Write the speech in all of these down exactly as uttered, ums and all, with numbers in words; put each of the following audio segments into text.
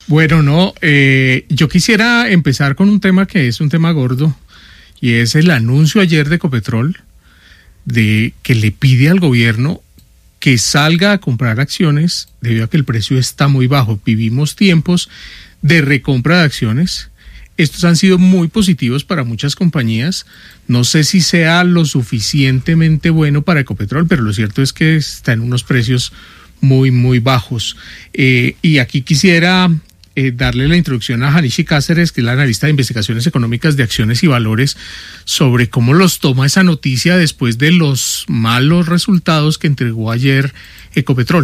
Bueno, no, eh, yo quisiera empezar con un tema que es un tema gordo, y es el anuncio ayer de Ecopetrol de que le pide al gobierno que salga a comprar acciones debido a que el precio está muy bajo. Vivimos tiempos de recompra de acciones. Estos han sido muy positivos para muchas compañías. No sé si sea lo suficientemente bueno para Ecopetrol, pero lo cierto es que está en unos precios muy, muy bajos. Eh, y aquí quisiera eh, darle la introducción a Janishi Cáceres, que es la analista de investigaciones económicas de acciones y valores, sobre cómo los toma esa noticia después de los malos resultados que entregó ayer Ecopetrol.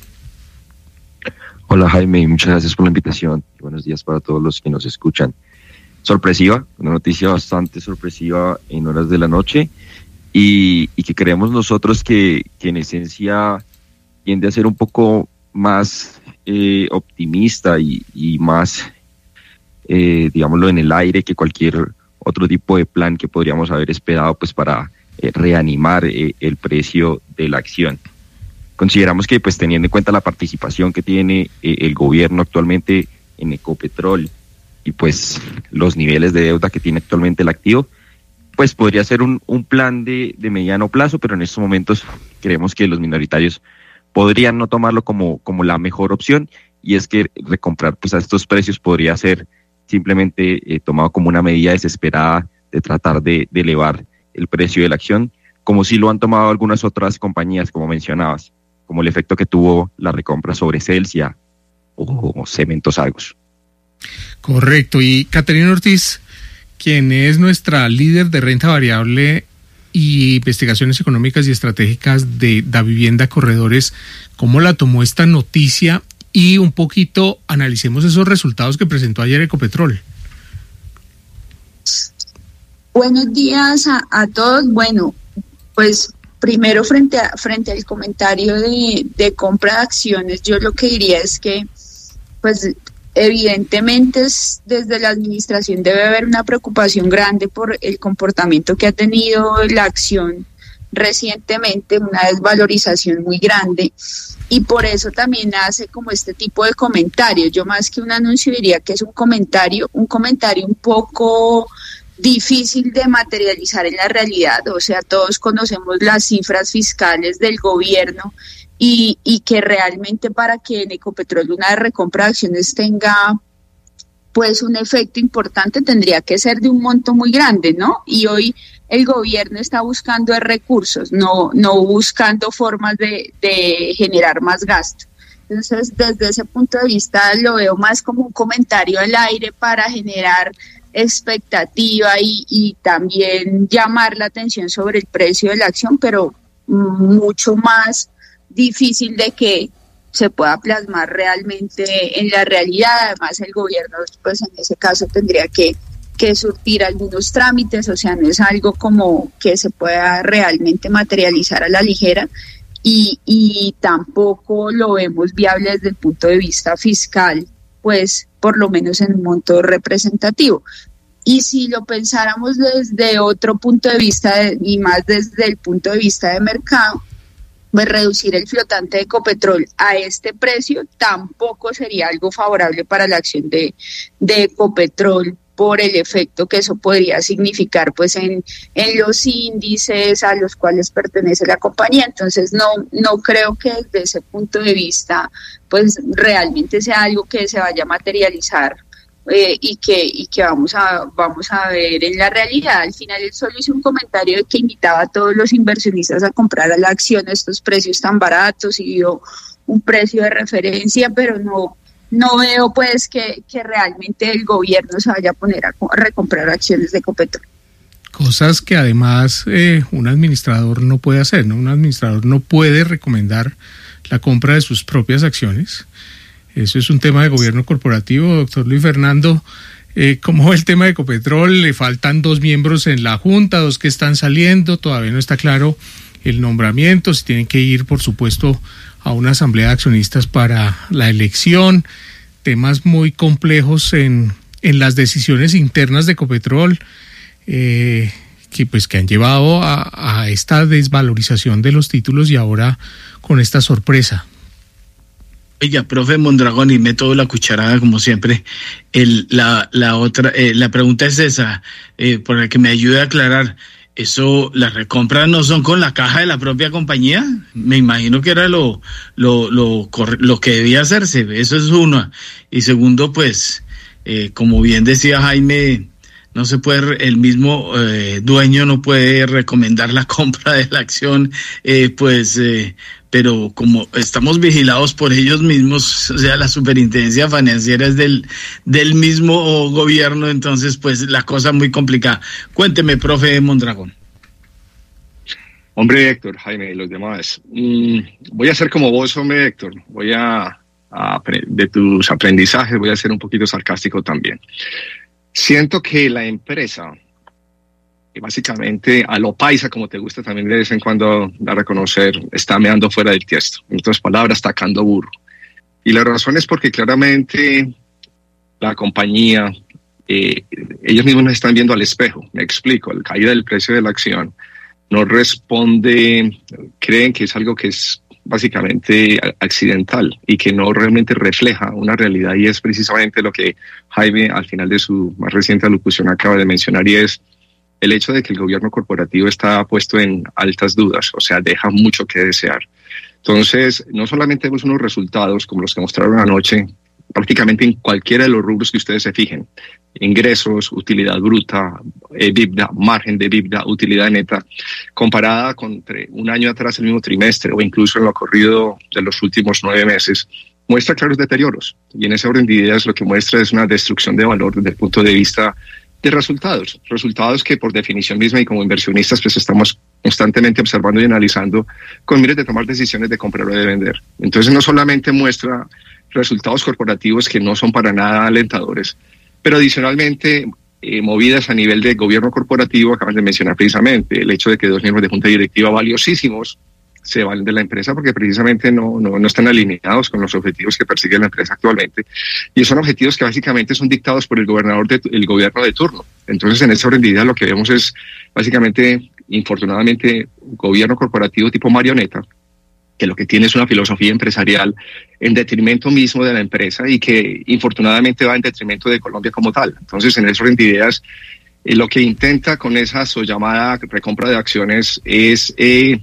Hola Jaime, y muchas gracias por la invitación. Buenos días para todos los que nos escuchan. Sorpresiva, una noticia bastante sorpresiva en horas de la noche, y, y que creemos nosotros que, que en esencia tiende a ser un poco más eh, optimista y, y más, eh, digámoslo, en el aire que cualquier otro tipo de plan que podríamos haber esperado pues para eh, reanimar eh, el precio de la acción. Consideramos que pues teniendo en cuenta la participación que tiene eh, el gobierno actualmente en Ecopetrol y pues los niveles de deuda que tiene actualmente el activo, pues podría ser un, un plan de, de mediano plazo, pero en estos momentos creemos que los minoritarios podrían no tomarlo como, como la mejor opción, y es que recomprar pues a estos precios podría ser simplemente eh, tomado como una medida desesperada de tratar de, de elevar el precio de la acción, como si lo han tomado algunas otras compañías, como mencionabas, como el efecto que tuvo la recompra sobre Celsia o, o Cementos Argos. Correcto. Y Caterina Ortiz, quien es nuestra líder de renta variable y investigaciones económicas y estratégicas de Davivienda Corredores, ¿cómo la tomó esta noticia? Y un poquito analicemos esos resultados que presentó ayer Ecopetrol. Buenos días a, a todos. Bueno, pues primero frente a, frente al comentario de, de compra de acciones, yo lo que diría es que pues evidentemente es, desde la administración debe haber una preocupación grande por el comportamiento que ha tenido la acción recientemente, una desvalorización muy grande, y por eso también hace como este tipo de comentarios. Yo más que un anuncio diría que es un comentario, un comentario un poco difícil de materializar en la realidad. O sea, todos conocemos las cifras fiscales del gobierno y, y que realmente para que en Ecopetrol una recompra de acciones tenga pues un efecto importante tendría que ser de un monto muy grande, ¿no? Y hoy el gobierno está buscando recursos, no, no buscando formas de, de generar más gasto. Entonces, desde ese punto de vista lo veo más como un comentario al aire para generar expectativa y, y también llamar la atención sobre el precio de la acción, pero mucho más difícil de que se pueda plasmar realmente en la realidad. Además, el gobierno, pues en ese caso, tendría que, que surtir algunos trámites, o sea, no es algo como que se pueda realmente materializar a la ligera, y, y tampoco lo vemos viable desde el punto de vista fiscal, pues por lo menos en un monto representativo. Y si lo pensáramos desde otro punto de vista de, y más desde el punto de vista de mercado, pues reducir el flotante de Ecopetrol a este precio tampoco sería algo favorable para la acción de, de Ecopetrol, por el efecto que eso podría significar pues en, en los índices a los cuales pertenece la compañía. Entonces no, no creo que desde ese punto de vista pues realmente sea algo que se vaya a materializar eh, y que, y que vamos a, vamos a ver en la realidad. Al final él solo hizo un comentario de que invitaba a todos los inversionistas a comprar a la acción a estos precios tan baratos y dio un precio de referencia, pero no No veo pues que, que realmente el gobierno se vaya a poner a, a recomprar acciones de Ecopetrol. Cosas que además eh, un administrador no puede hacer, ¿no? Un administrador no puede recomendar la compra de sus propias acciones. Eso es un tema de gobierno corporativo. Doctor Luis Fernando, eh, ¿cómo ve el tema de Ecopetrol? Le faltan dos miembros en la junta, dos que están saliendo, todavía no está claro el nombramiento, si tienen que ir, por supuesto, a una asamblea de accionistas para la elección, temas muy complejos en, en las decisiones internas de Ecopetrol, eh, que pues que han llevado a, a esta desvalorización de los títulos y ahora con esta sorpresa. Oiga, profe Mondragón, y meto la cucharada como siempre. El, la, la otra, eh, la pregunta es esa, eh, por la que me ayude a aclarar. ¿Eso, las recompras no son con la caja de la propia compañía? Me imagino que era lo, lo, lo, lo que debía hacerse. Eso es uno. Y segundo, pues, eh, como bien decía Jaime, no se puede, el mismo eh, dueño no puede recomendar la compra de la acción, eh, pues, eh, pero como estamos vigilados por ellos mismos, o sea, la superintendencia financiera es del, del mismo gobierno, entonces, pues, la cosa muy complicada. Cuénteme, profe Mondragón. Hombre, Héctor, Jaime y los demás, mm, voy a ser como vos, hombre, Héctor, voy a, a, de tus aprendizajes, voy a ser un poquito sarcástico también. Siento que la empresa, que básicamente a lo paisa, como te gusta también de vez en cuando dar a conocer, está meando fuera del tiesto. En otras palabras, tacando burro. Y la razón es porque claramente la compañía, eh, ellos mismos nos están viendo al espejo. Me explico, la caída del precio de la acción no responde, creen que es algo que es básicamente accidental y que no realmente refleja una realidad, y es precisamente lo que Jaime al final de su más reciente alocución acaba de mencionar, y es el hecho de que el gobierno corporativo está puesto en altas dudas, o sea, deja mucho que desear. Entonces, no solamente vemos unos resultados como los que mostraron anoche, prácticamente en cualquiera de los rubros que ustedes se fijen, ingresos, utilidad bruta, EBITDA, margen de EBITDA, utilidad neta, comparada con un año atrás, el mismo trimestre, o incluso en lo corrido de los últimos nueve meses, muestra claros deterioros. Y en ese orden de ideas lo que muestra es una destrucción de valor desde el punto de vista de resultados, resultados que por definición misma y como inversionistas pues estamos constantemente observando y analizando con miras de tomar decisiones de comprar o de vender. Entonces no solamente muestra resultados corporativos que no son para nada alentadores, pero adicionalmente eh, movidas a nivel de gobierno corporativo, acaban de mencionar precisamente el hecho de que dos miembros de junta directiva valiosísimos se van de la empresa porque precisamente no, no, no están alineados con los objetivos que persigue la empresa actualmente, y son objetivos que básicamente son dictados por el gobernador de, el gobierno de turno. Entonces en esa orden de ideas lo que vemos es básicamente, infortunadamente, un gobierno corporativo tipo marioneta, que lo que tiene es una filosofía empresarial en detrimento mismo de la empresa y que infortunadamente va en detrimento de Colombia como tal. Entonces, en ese orden de ideas, eh, lo que intenta con esa so llamada recompra de acciones es eh,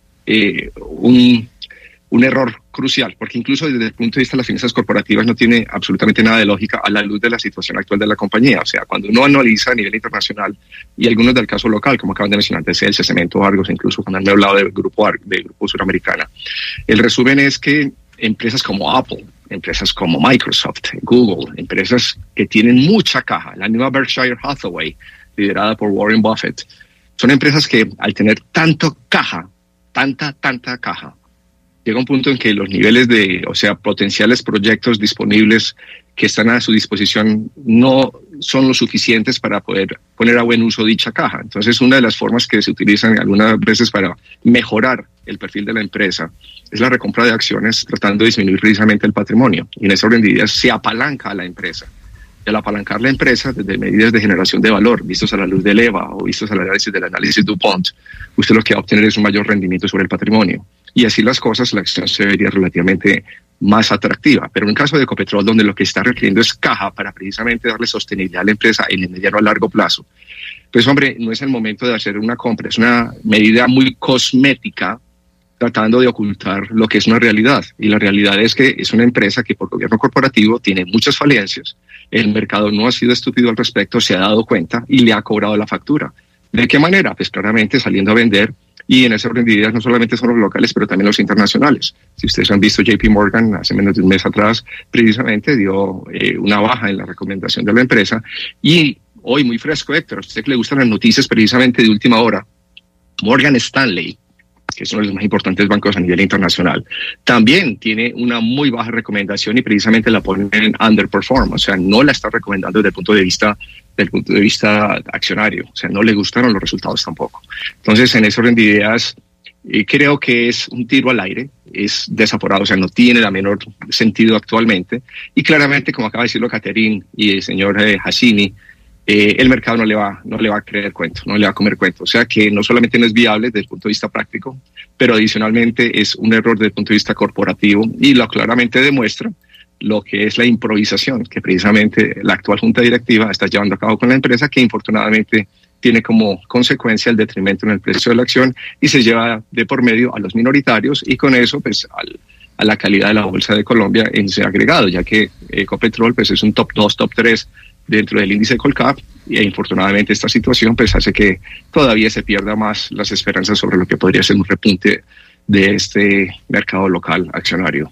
eh, un, un error crucial, porque incluso desde el punto de vista de las finanzas corporativas no tiene absolutamente nada de lógica a la luz de la situación actual de la compañía. O sea, cuando uno analiza a nivel internacional y algunos del caso local, como acaban de mencionar, T C L, Cemento, Argos, incluso cuando han hablado del grupo, Ar del grupo Suramericana, el resumen es que empresas como Apple, empresas como Microsoft, Google, empresas que tienen mucha caja, la nueva Berkshire Hathaway, liderada por Warren Buffett, son empresas que al tener tanto caja, tanta, tanta caja, llega un punto en que los niveles de, o sea, potenciales proyectos disponibles que están a su disposición no son lo suficientes para poder poner a buen uso dicha caja. Entonces, una de las formas que se utilizan algunas veces para mejorar el perfil de la empresa es la recompra de acciones, tratando de disminuir precisamente el patrimonio. Y en esa orden de ideas se apalanca a la empresa. Y al apalancar la empresa, desde medidas de generación de valor, vistos a la luz del EVA o vistos al análisis del análisis DuPont, usted lo que va a obtener es un mayor rendimiento sobre el patrimonio. Y así las cosas, la acción se vería relativamente más atractiva. Pero en el caso de Ecopetrol, donde lo que está requiriendo es caja para precisamente darle sostenibilidad a la empresa en el mediano a largo plazo, pues hombre, no es el momento de hacer una compra, es una medida muy cosmética tratando de ocultar lo que es una realidad. Y la realidad es que es una empresa que por gobierno corporativo tiene muchas falencias. El mercado no ha sido estúpido al respecto, se ha dado cuenta y le ha cobrado la factura. ¿De qué manera? Pues claramente saliendo a vender. Y en ese orden de ideas no solamente son los locales, pero también los internacionales. Si ustedes han visto, J P Morgan hace menos de un mes atrás precisamente dio eh, una baja en la recomendación de la empresa. Y hoy, muy fresco, Héctor, a usted que le gustan las noticias precisamente de última hora, Morgan Stanley, que es uno de los más importantes bancos a nivel internacional, también tiene una muy baja recomendación y precisamente la ponen en underperform, o sea, no la está recomendando desde el punto de vista del punto de vista accionario, o sea, no le gustaron los resultados tampoco. Entonces, en ese orden de ideas, eh, creo que es un tiro al aire, es desaforado, o sea, no tiene la menor sentido actualmente, y claramente, como acaba de decirlo Catherine y el señor eh, Hassini, eh, el mercado no le va, no le va a creer cuento, no le va a comer cuento. O sea que no solamente no es viable desde el punto de vista práctico, pero adicionalmente es un error desde el punto de vista corporativo y lo claramente demuestra lo que es la improvisación que precisamente la actual junta directiva está llevando a cabo con la empresa, que infortunadamente tiene como consecuencia el detrimento en el precio de la acción y se lleva de por medio a los minoritarios y con eso pues al, a la calidad de la bolsa de Colombia en ese agregado, ya que Ecopetrol pues es un top dos, top tres dentro del índice Colcap y infortunadamente esta situación pues hace que todavía se pierda más las esperanzas sobre lo que podría ser un repunte de este mercado local accionario.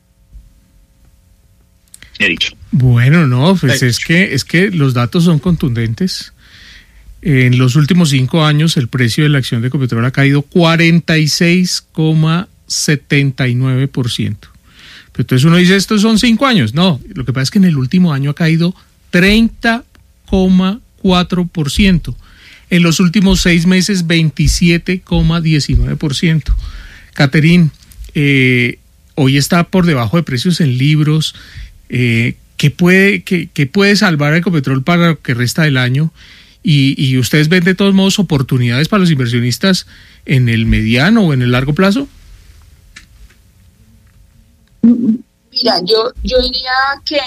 He dicho. Bueno, no, pues es que, es que los datos son contundentes. En los últimos cinco años el precio de la acción de Ecopetrol ha caído cuarenta y seis coma setenta y nueve por ciento. Pero entonces uno dice, estos son cinco años. No, lo que pasa es que en el último año ha caído treinta coma cuatro por ciento. En los últimos seis meses, veintisiete coma diecinueve por ciento. Catherine, eh, hoy está por debajo de precios en libros. Eh, ¿qué, puede, qué, ¿Qué puede salvar a Ecopetrol para lo que resta del año? Y, y ustedes ven de todos modos oportunidades para los inversionistas en el mediano o en el largo plazo. Mira, yo, yo diría que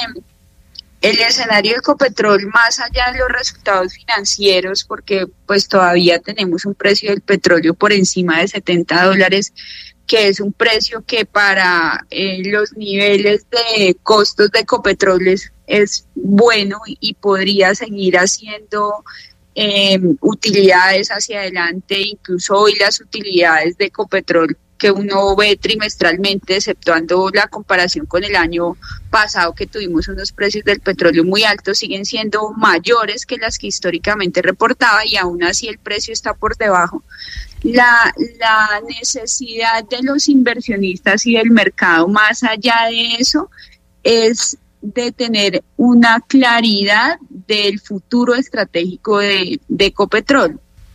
el escenario de Ecopetrol, más allá de los resultados financieros, porque pues todavía tenemos un precio del petróleo por encima de setenta dólares, que es un precio que para eh, los niveles de costos de Ecopetrol es, es bueno y podría seguir haciendo eh, utilidades hacia adelante. Incluso hoy las utilidades de Ecopetrol que uno ve trimestralmente, exceptuando la comparación con el año pasado que tuvimos unos precios del petróleo muy altos, siguen siendo mayores que las que históricamente reportaba y aún así el precio está por debajo. La, la necesidad de los inversionistas y del mercado, más allá de eso, es de tener una claridad del futuro estratégico de, de Ecopetrol,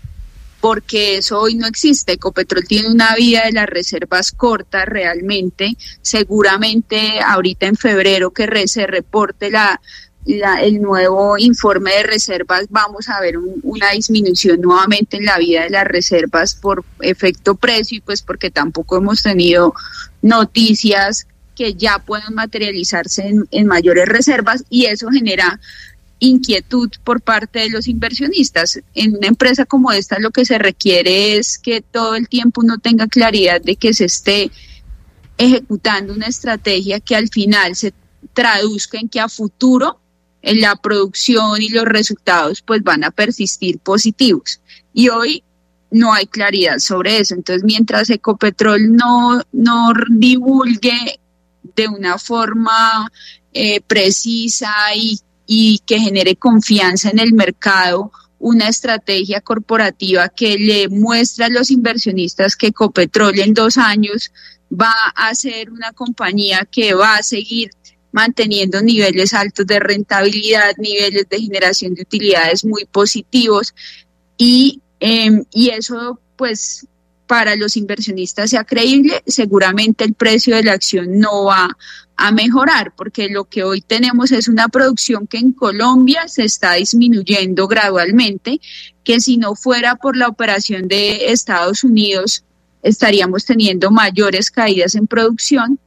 porque eso hoy no existe. Ecopetrol tiene una vida de las reservas corta realmente. Seguramente ahorita en febrero que re, se reporte la, la, el nuevo informe de reservas, vamos a ver un, una disminución nuevamente en la vida de las reservas por efecto precio y pues porque tampoco hemos tenido noticias que ya puedan materializarse en, en mayores reservas y eso genera inquietud por parte de los inversionistas. En una empresa como esta lo que se requiere es que todo el tiempo uno tenga claridad de que se esté ejecutando una estrategia que al final se traduzca en que a futuro en la producción y los resultados pues van a persistir positivos. Y hoy no hay claridad sobre eso. Entonces, mientras Ecopetrol no, no divulgue de una forma eh, precisa y y que genere confianza en el mercado, una estrategia corporativa que le muestre a los inversionistas que Ecopetrol en dos años va a ser una compañía que va a seguir manteniendo niveles altos de rentabilidad, niveles de generación de utilidades muy positivos y, eh, y eso pues para los inversionistas sea creíble, seguramente el precio de la acción no va a mejorar, porque lo que hoy tenemos es una producción que en Colombia se está disminuyendo gradualmente, que si no fuera por la operación de Estados Unidos estaríamos teniendo mayores caídas en producción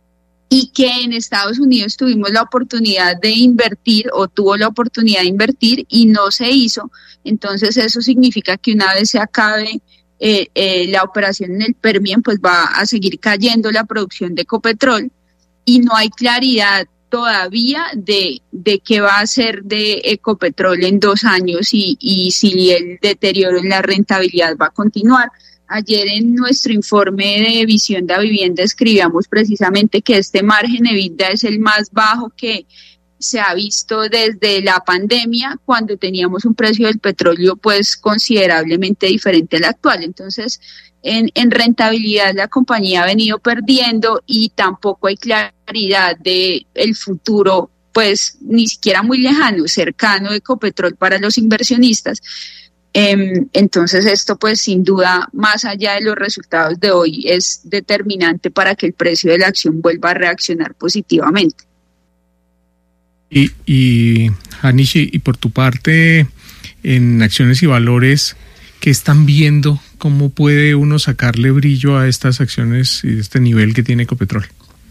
y que en Estados Unidos tuvimos la oportunidad de invertir o tuvo la oportunidad de invertir y no se hizo. Entonces eso significa que una vez se acabe eh, eh, la operación en el Permian, pues va a seguir cayendo la producción de Ecopetrol. Y no hay claridad todavía de, de qué va a ser de Ecopetrol en dos años y, y si el deterioro en la rentabilidad va a continuar. Ayer en nuestro informe de visión de la vivienda escribíamos precisamente que este margen EBITDA es el más bajo que se ha visto desde la pandemia, cuando teníamos un precio del petróleo pues considerablemente diferente al actual. Entonces, En, en rentabilidad la compañía ha venido perdiendo y tampoco hay claridad de el futuro, pues ni siquiera muy lejano, cercano de Ecopetrol para los inversionistas. Eh, entonces esto pues sin duda, más allá de los resultados de hoy, es determinante para que el precio de la acción vuelva a reaccionar positivamente. Y, y Anishi, y por tu parte, en Acciones y Valores, ¿qué están viendo? ¿Cómo puede uno sacarle brillo a estas acciones y este nivel que tiene Ecopetrol?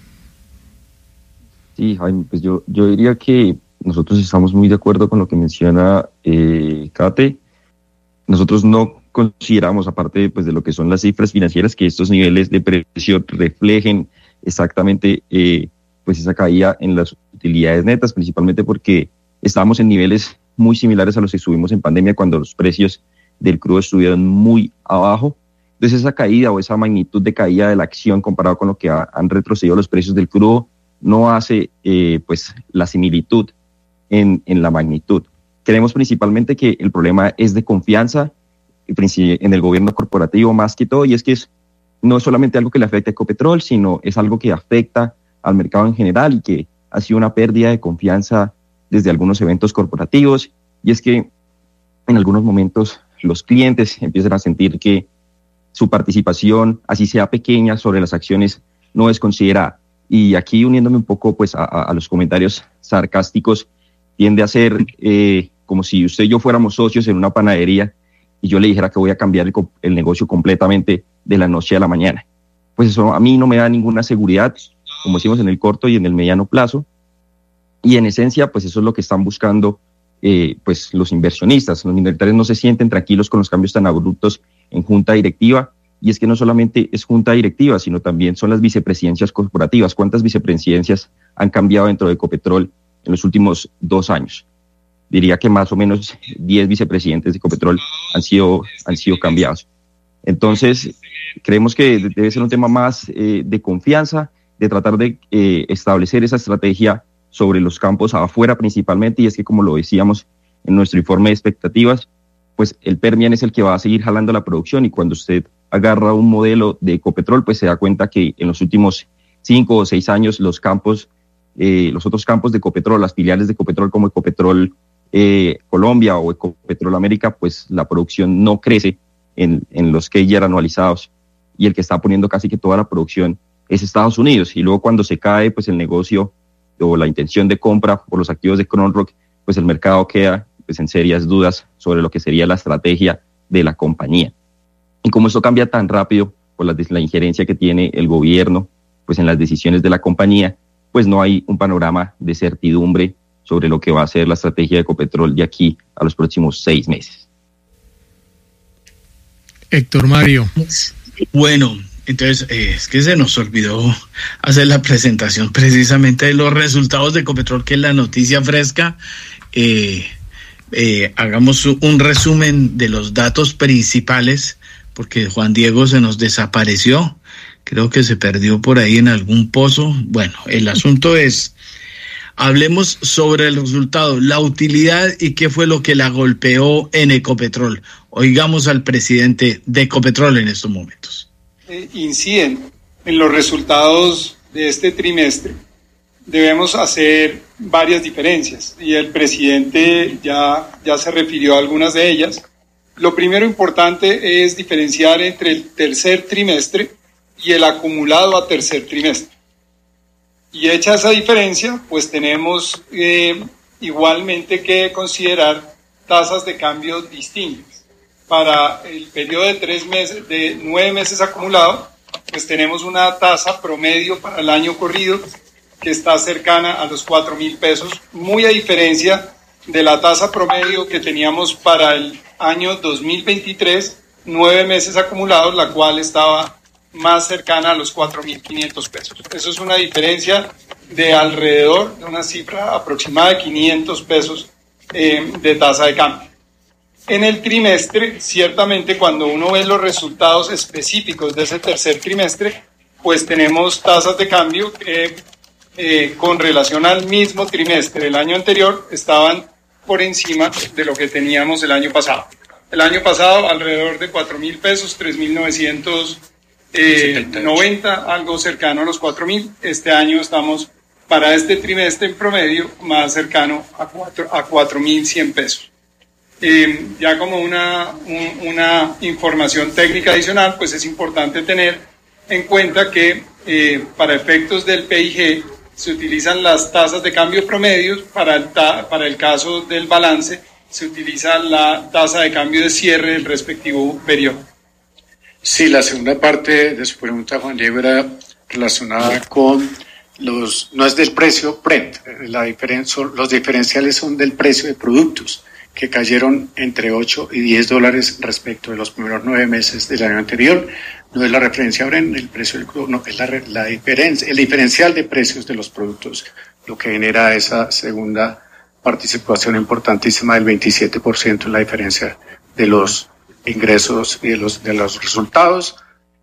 Sí, Jaime, pues yo, yo diría que nosotros estamos muy de acuerdo con lo que menciona eh, Kate. Nosotros no consideramos, aparte pues, de lo que son las cifras financieras, que estos niveles de precio reflejen exactamente eh, pues esa caída en las utilidades netas, principalmente porque estábamos en niveles muy similares a los que subimos en pandemia cuando los precios del crudo estuvieron muy abajo. Entonces esa caída o esa magnitud de caída de la acción comparado con lo que ha, han retrocedido los precios del crudo no hace eh, pues la similitud en, en la magnitud. Creemos principalmente que el problema es de confianza en el gobierno corporativo más que todo, y es que es, no es solamente algo que le afecta a Ecopetrol, sino es algo que afecta al mercado en general y que ha sido una pérdida de confianza desde algunos eventos corporativos, y es que en algunos momentos los clientes empiezan a sentir que su participación, así sea pequeña, sobre las acciones no es considerada. Y aquí, uniéndome un poco pues, a, a los comentarios sarcásticos, tiende a ser eh, como si usted y yo fuéramos socios en una panadería y yo le dijera que voy a cambiar el, el negocio completamente de la noche a la mañana. Pues eso a mí no me da ninguna seguridad, como decimos, en el corto y en el mediano plazo. Y en esencia, pues eso es lo que están buscando eh, pues los inversionistas. Los inversores no se sienten tranquilos con los cambios tan abruptos en junta directiva. Y es que no solamente es junta directiva, sino también son las vicepresidencias corporativas. ¿Cuántas vicepresidencias han cambiado dentro de Ecopetrol en los últimos dos años? Diría que más o menos diez vicepresidentes de Ecopetrol han sido, han sido cambiados. Entonces, creemos que debe ser un tema más eh, de confianza, de tratar de eh, establecer esa estrategia sobre los campos afuera principalmente, y es que, como lo decíamos en nuestro informe de expectativas, pues el Permian es el que va a seguir jalando la producción, y cuando usted agarra un modelo de Ecopetrol, pues se da cuenta que en los últimos cinco o seis años los campos, eh, los otros campos de Ecopetrol, las filiales de Ecopetrol como Ecopetrol eh, Colombia o Ecopetrol América, pues la producción no crece en, en los K Y R anualizados, y el que está poniendo casi que toda la producción es Estados Unidos. Y luego cuando se cae pues el negocio o la intención de compra por los activos de Cronrock, pues el mercado queda pues en serias dudas sobre lo que sería la estrategia de la compañía. Y como esto cambia tan rápido por la, la injerencia que tiene el gobierno pues en las decisiones de la compañía, pues no hay un panorama de certidumbre sobre lo que va a ser la estrategia de Ecopetrol de aquí a los próximos seis meses. Héctor Mario. Bueno, entonces eh, es que se nos olvidó hacer la presentación precisamente de los resultados de Ecopetrol, que es la noticia fresca. Eh, eh, hagamos un resumen de los datos principales, porque Juan Diego se nos desapareció, creo que se perdió por ahí en algún pozo. Bueno, el asunto es, hablemos sobre el resultado, la utilidad y qué fue lo que la golpeó en Ecopetrol. Oigamos al presidente de Ecopetrol en estos momentos. Eh, inciden en los resultados de este trimestre. Debemos hacer varias diferencias y el presidente ya, ya se refirió a algunas de ellas. Lo primero importante es diferenciar entre el tercer trimestre y el acumulado a tercer trimestre. Y hecha esa diferencia, pues tenemos eh, igualmente que considerar tasas de cambio distintas. Para el periodo de tres meses, de nueve meses acumulado, pues tenemos una tasa promedio para el año corrido que está cercana a los cuatro mil pesos, muy a diferencia de la tasa promedio que teníamos para el año dos mil veintitrés, nueve meses acumulados, la cual estaba más cercana a los cuatro mil quinientos pesos. Eso es una diferencia de alrededor de una cifra aproximada de quinientos pesos eh, de tasa de cambio. En el trimestre, ciertamente cuando uno ve los resultados específicos de ese tercer trimestre, pues tenemos tasas de cambio que eh, con relación al mismo trimestre del año anterior estaban por encima de lo que teníamos el año pasado. El año pasado alrededor de cuatro mil pesos, tres mil novecientos noventa, algo cercano a los cuatro mil. Este año estamos para este trimestre en promedio más cercano a cuatro mil cien pesos. Eh, ya como una, un, una información técnica adicional, pues es importante tener en cuenta que eh, para efectos del P I G se utilizan las tasas de cambio promedios, para el, ta, para el caso del balance se utiliza la tasa de cambio de cierre del respectivo periodo. Sí, la segunda parte de su pregunta, Juan Diego, era relacionada con los, no es del precio Brent, la diferencia, los diferenciales son del precio de productos, que cayeron entre ocho y diez dólares respecto de los primeros nueve meses del año anterior. No es la referencia Brent, el precio del crudo, no, es la, la diferencia, el diferencial de precios de los productos, lo que genera esa segunda participación importantísima del veintisiete por ciento en la diferencia de los ingresos y de los, de los resultados.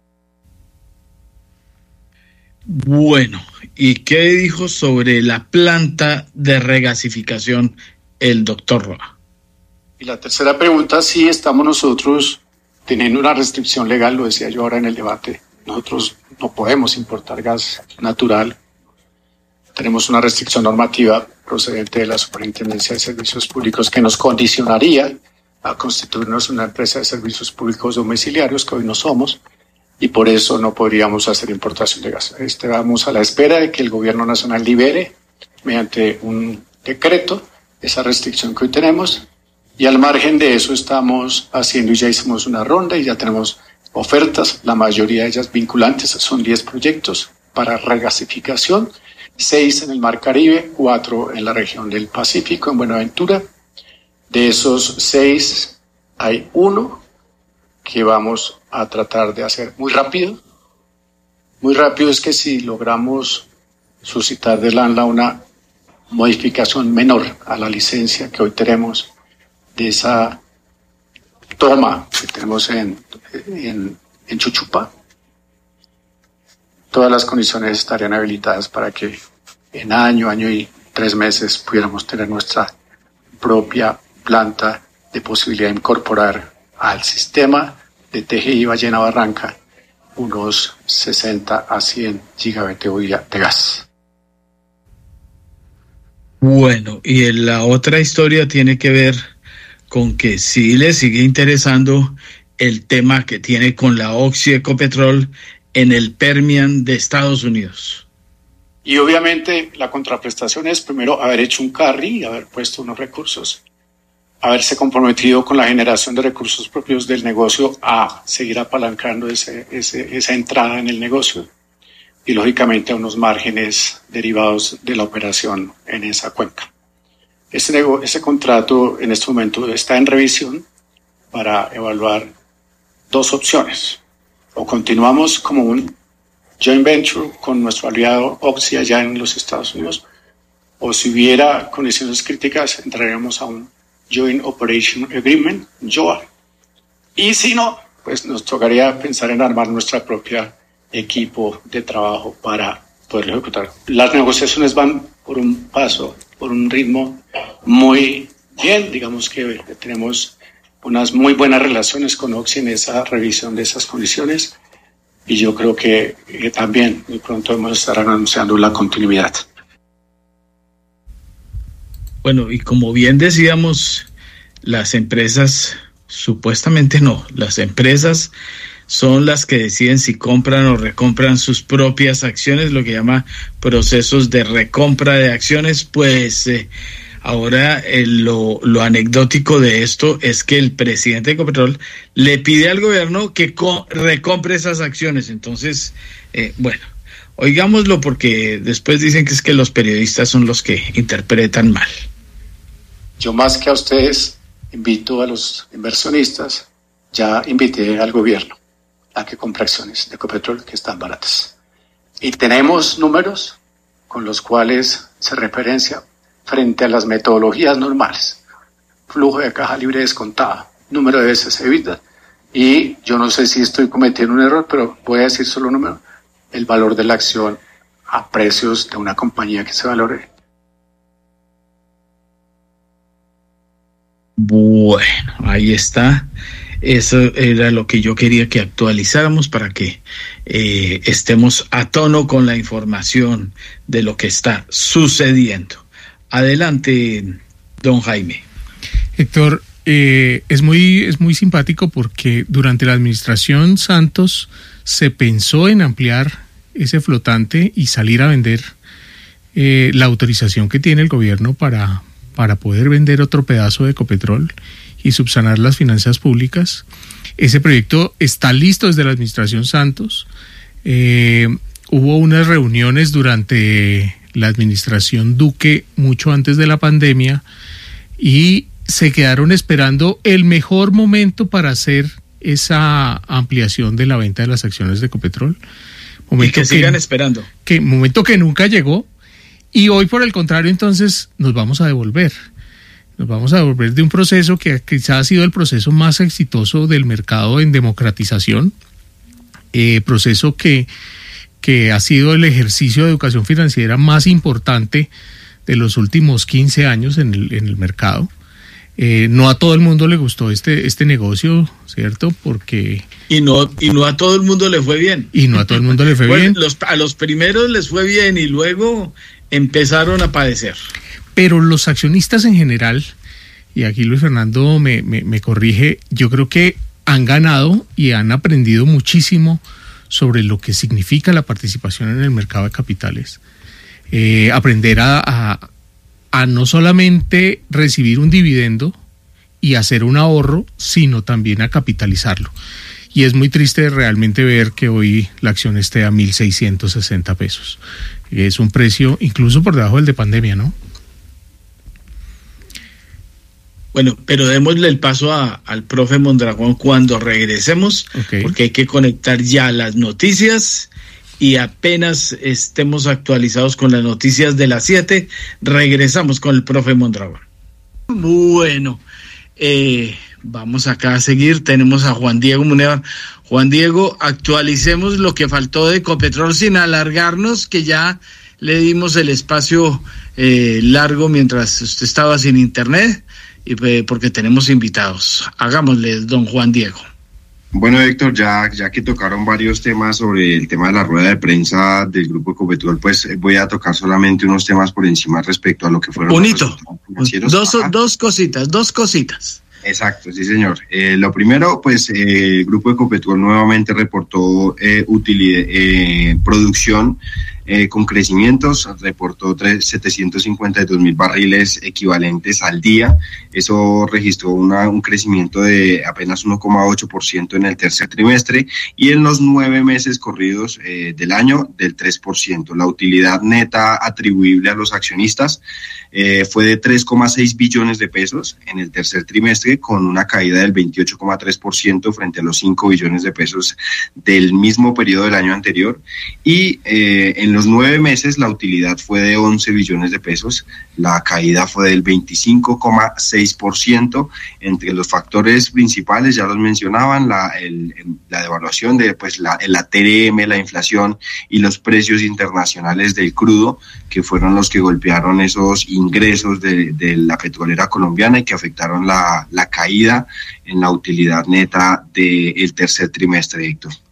Bueno, ¿y qué dijo sobre la planta de regasificación el doctor Roa? Y la tercera pregunta, sí estamos nosotros teniendo una restricción legal, lo decía yo ahora en el debate. Nosotros no podemos importar gas natural. Tenemos una restricción normativa procedente de la Superintendencia de Servicios Públicos que nos condicionaría a constituirnos una empresa de servicios públicos domiciliarios, que hoy no somos, y por eso no podríamos hacer importación de gas. Estamos a la espera de que el Gobierno Nacional libere, mediante un decreto, esa restricción que hoy tenemos. Y al margen de eso estamos haciendo, y ya hicimos una ronda y ya tenemos ofertas, la mayoría de ellas vinculantes, son diez proyectos para regasificación, seis en el Mar Caribe, cuatro en la región del Pacífico, en Buenaventura. De esos seis hay uno que vamos a tratar de hacer muy rápido. Muy rápido es que si logramos suscitar del ANLA una modificación menor a la licencia que hoy tenemos, de esa toma que tenemos en, en, en Chuchupa, todas las condiciones estarían habilitadas para que en año, año y tres meses pudiéramos tener nuestra propia planta de posibilidad de incorporar al sistema de T G I Ballena Barranca unos sesenta a cien gigavatios de gas. Bueno, y la otra historia tiene que ver con que sí le sigue interesando el tema que tiene con la Oxy Ecopetrol en el Permian de Estados Unidos. Y obviamente la contraprestación es primero haber hecho un carry y haber puesto unos recursos, haberse comprometido con la generación de recursos propios del negocio a seguir apalancando ese, ese, esa entrada en el negocio y lógicamente a unos márgenes derivados de la operación en esa cuenca. Ese, nego- ese contrato en este momento está en revisión para evaluar dos opciones. O continuamos como un joint venture con nuestro aliado Oxy allá en los Estados Unidos, o si hubiera condiciones críticas entraríamos a un Joint Operation Agreement, J O A. Y si no, pues nos tocaría pensar en armar nuestra propia equipo de trabajo para poderlo ejecutar. Las negociaciones van por un paso, por un ritmo muy bien. Digamos que tenemos unas muy buenas relaciones con Oxy en esa revisión de esas condiciones y yo creo que, que también muy pronto vamos a estar anunciando la continuidad. Bueno, y como bien decíamos, las empresas, supuestamente no, las empresas son las que deciden si compran o recompran sus propias acciones, lo que llama procesos de recompra de acciones. Pues eh, ahora eh, lo, lo anecdótico de esto es que el presidente de Ecopetrol le pide al gobierno que co- recompre esas acciones. Entonces, eh, bueno, oigámoslo porque después dicen que es que los periodistas son los que interpretan mal. Yo más que a ustedes invito a los inversionistas, ya invité al gobierno a que compre acciones de Ecopetrol que están baratas. Y tenemos números con los cuales se referencia frente a las metodologías normales. Flujo de caja libre descontado, número de veces EBITDA. Y yo no sé si estoy cometiendo un error, pero voy a decir solo un número. El valor de la acción a precios de una compañía que se valore. Bueno, ahí está. Eso era lo que yo quería que actualizáramos para que eh, estemos a tono con la información de lo que está sucediendo. Adelante, don Jaime. Héctor, eh, es muy, es muy simpático porque durante la administración Santos se pensó en ampliar ese flotante y salir a vender eh, la autorización que tiene el gobierno para, para poder vender otro pedazo de Ecopetrol y subsanar las finanzas públicas. Ese proyecto está listo desde la administración Santos. Eh, hubo unas reuniones durante la administración Duque mucho antes de la pandemia y se quedaron esperando el mejor momento para hacer esa ampliación de la venta de las acciones de Ecopetrol. Momento y que, que sigan esperando. Que, momento que nunca llegó, y hoy por el contrario entonces nos vamos a devolver. Nos vamos a devolver de un proceso que quizás ha sido el proceso más exitoso del mercado en democratización, eh, proceso que, que ha sido el ejercicio de educación financiera más importante de los últimos quince años en el, en el mercado. Eh, no a todo el mundo le gustó este, este negocio, ¿cierto? Porque... Y no, y no a todo el mundo le fue bien. Y no a todo el mundo le fue bueno, bien. Los, a los primeros les fue bien y luego empezaron a padecer. Pero los accionistas en general, y aquí Luis Fernando me, me, me corrige, yo creo que han ganado y han aprendido muchísimo sobre lo que significa la participación en el mercado de capitales. Eh, aprender a... a a no solamente recibir un dividendo y hacer un ahorro, sino también a capitalizarlo. Y es muy triste realmente ver que hoy la acción esté a mil seiscientos sesenta pesos. Es un precio incluso por debajo del de pandemia, ¿no? Bueno, pero démosle el paso a, al profe Mondragón cuando regresemos, okay, porque hay que conectar ya las noticias. Y apenas estemos actualizados con las noticias de las siete, regresamos con el profe Mondragón. Bueno, eh, vamos acá a seguir. Tenemos a Juan Diego Muneva. Juan Diego, actualicemos lo que faltó de Ecopetrol sin alargarnos, que ya le dimos el espacio eh, largo mientras usted estaba sin internet, y, eh, porque tenemos invitados. Hagámosle, don Juan Diego. Bueno, Héctor, ya, ya que tocaron varios temas sobre el tema de la rueda de prensa del Grupo Ecopetrol, pues voy a tocar solamente unos temas por encima respecto a lo que fueron Bonito. los resultados financieros. Dos, dos cositas, dos cositas. Exacto, sí señor. Eh, lo primero, pues eh, el Grupo Ecopetrol nuevamente reportó eh, utilidad, eh, producción eh, con crecimientos, reportó setecientos cincuenta y dos mil barriles equivalentes al día. Eso registró una, un crecimiento de apenas uno coma ocho por ciento en el tercer trimestre y en los nueve meses corridos eh, del año del tres por ciento. La utilidad neta atribuible a los accionistas eh, fue de tres coma seis billones de pesos en el tercer trimestre, con una caída del veintiocho coma tres por ciento frente a los cinco billones de pesos del mismo periodo del año anterior. Y eh, en los nueve meses la utilidad fue de once billones de pesos, la caída fue del veinticinco coma seis por ciento. Entre los factores principales, ya los mencionaban, la, el, la devaluación de pues la, la T R M, la inflación y los precios internacionales del crudo, que fueron los que golpearon esos ingresos de, de la petrolera colombiana y que afectaron la, la caída en la utilidad neta del tercer trimestre, Héctor.